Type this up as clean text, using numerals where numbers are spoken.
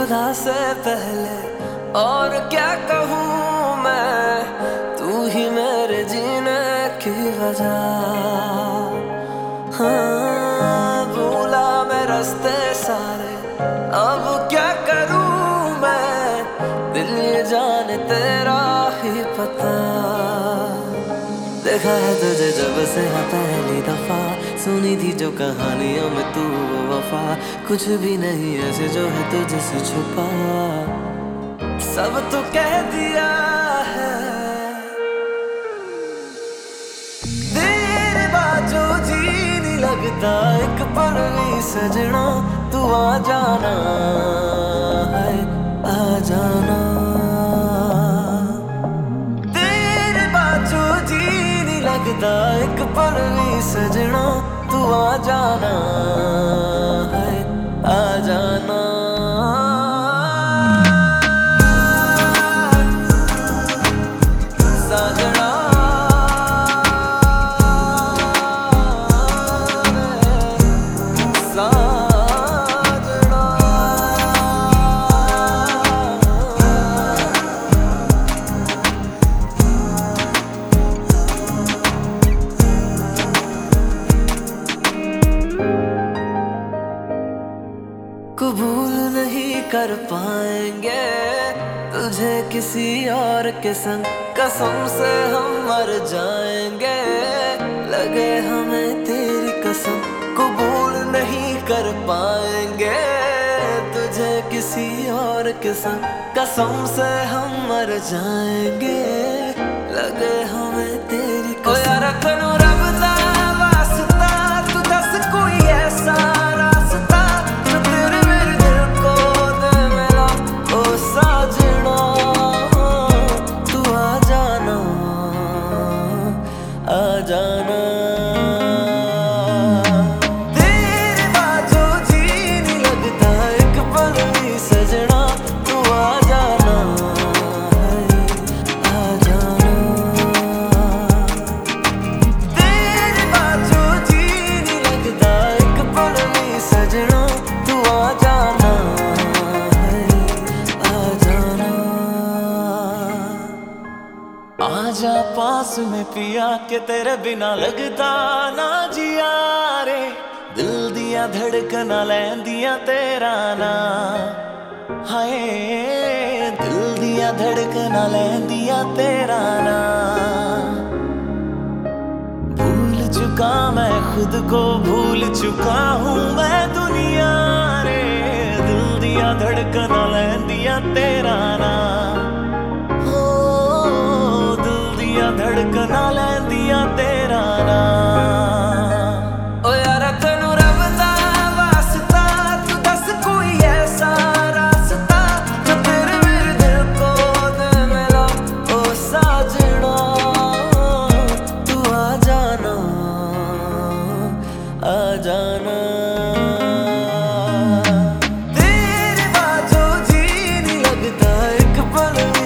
खुदा से पहले और क्या कहूँ मैं, तू ही मेरे जीने की वजह। हाँ, भूला मैं रास्ते सारे, अब क्या करूँ मैं, दिल ये जाने तेरा ही पता। देखा है तुझे जब से हाँ पहली दफा, सुनी थी जो कहानियों में तू वो वफा, कुछ भी नहीं ऐसे जो है तुझसे छुपा, सब तो कह दिया है। तेरे बाद जो जी नहीं लगता एक पल भी सजना, तू आ जाना है, आ जाना। लगता एक पल भी सजना, तू आ जाना है, आ जाना। साजना कबूल नहीं कर पाएंगे तुझे किसी और के संग, कसम से हम मर जाएंगे, लगे हमें तेरी कसम। कबूल नहीं कर पाएंगे तुझे किसी और के संग, कसम से हम मर जाएंगे, लगे हमें तेरी कसम। ओ यार कनो रब दा वास्ता, तू दस कोई ऐसा रास्ता जो तेरे मेरे दिल को दे मेरा, ओ साजना तू आ जाना, आ जाना। तेरे बाद जो जी नहीं लगता एक पल भी सजना, तू आ जाना है, आ जाना। तेरे बाद जो जी नहीं लगता एक पल भी सजना, तू आ जाना है, आ जाना। आजा पास में पिया के तेरे बिना लगता ना जिया रे, दिल दिया धड़कना लैंदिया तेरा ना, हाय दिल दिया धड़कना लैंदिया तेरा ना। भूल चुका मैं खुद को, भूल चुका हूँ मैं दुनिया रे, दिल दिया धड़कना लैंदिया तेरा ना, धड़कना लैंदिया तेरा ना। ओ यार तैनू रब दा वास्ता, तू दस कोई ऐसा रास्ता जो तेरे मेरे दिल को दे मेरा, ओ साजना तू आ जाना, आ जाना। तेरे बाद जो जी नहीं लगता एक पल